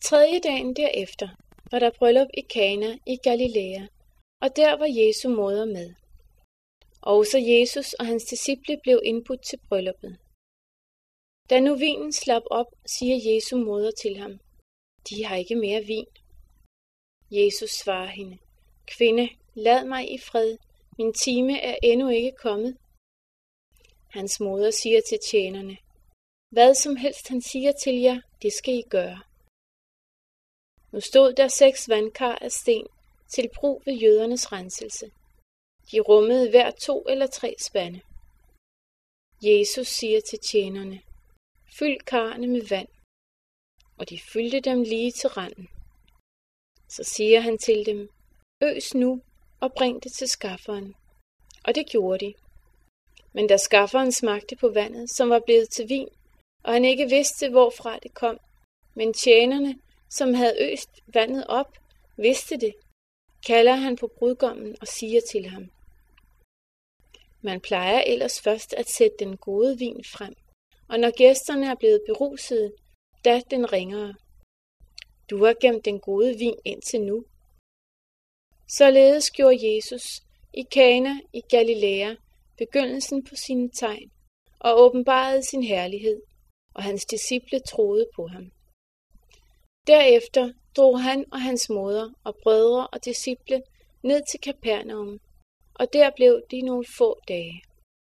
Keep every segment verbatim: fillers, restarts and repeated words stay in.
Tredje dagen derefter var der bryllup i Kana i Galilea, og der var Jesu moder med. Også Jesus og hans disciple blev indbudt til brylluppet. Da nu vinen slap op, siger Jesu moder til ham: De har ikke mere vin. Jesus svarer hende: Kvinde, lad mig i fred, min time er endnu ikke kommet. Hans moder siger til tjenerne: Hvad som helst han siger til jer, det skal I gøre. Nu stod der seks vandkar af sten til brug ved jødernes renselse. De rummede hver to eller tre spande. Jesus siger til tjenerne: Fyld karrene med vand, og de fyldte dem lige til randen. Så siger han til dem: Øs nu og bring det til skafferen. Og det gjorde de. Men da skafferen smagte på vandet, som var blevet til vin, og han ikke vidste, hvorfra det kom, men tjenerne, som havde øst vandet op, vidste det, kalder han på brudgommen og siger til ham: Man plejer ellers først at sætte den gode vin frem, og når gæsterne er blevet berusede, da den ringere. Du har gemt den gode vin indtil nu. Således gjorde Jesus i Kana i Galilea begyndelsen på sine tegn og åbenbarede sin herlighed, og hans disciple troede på ham. Derefter drog han og hans moder og brødre og disciple ned til Kapernaum, og der blev de nogle få dage.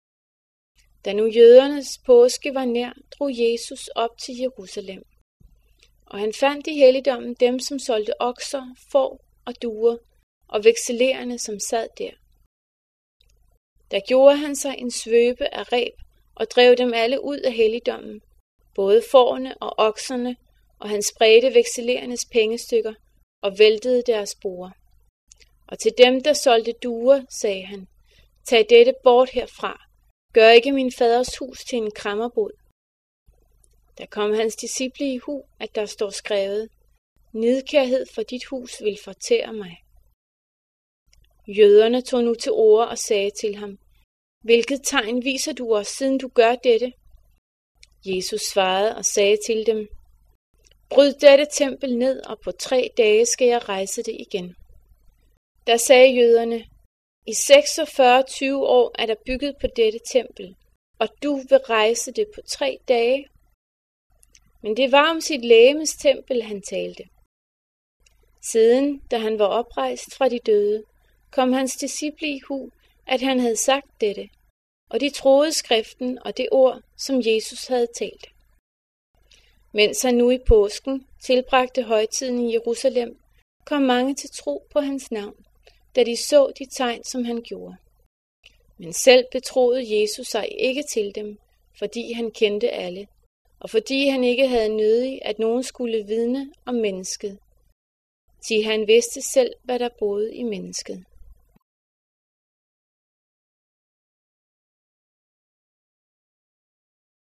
Da nu jødernes påske var nær, drog Jesus op til Jerusalem, og han fandt i helligdommen dem, som solgte okser, får og duer, og vekselererne, som sad der. Der gjorde han sig en svøbe af reb og drev dem alle ud af helligdommen, både fårene og okserne, og han spredte vekselerernes pengestykker og væltede deres borde. Og til dem, der solgte duer, sagde han: Tag dette bort herfra. Gør ikke min faders hus til en kræmmerbod. Der kom hans disciple i hu, at der står skrevet: Nidkærhed for dit hus vil fortære mig. Jøderne tog nu til orde og sagde til ham: Hvilket tegn viser du os, siden du gør dette? Jesus svarede og sagde til dem: Bryd dette tempel ned, og på tre dage skal jeg rejse det igen. Der sagde jøderne: I seksogfyrre tyve år er der bygget på dette tempel, og du vil rejse det på tre dage. Men det var om sit legemes tempel, han talte. Siden, da han var oprejst fra de døde, kom hans disciple i hu, at han havde sagt dette, og de troede skriften og det ord, som Jesus havde talt. Mens han nu i påsken tilbragte højtiden i Jerusalem, kom mange til tro på hans navn, da de så de tegn, som han gjorde. Men selv betroede Jesus sig ikke til dem, fordi han kendte alle, og fordi han ikke havde nødig, at nogen skulle vidne om mennesket. Til han vidste selv, hvad der boede i mennesket.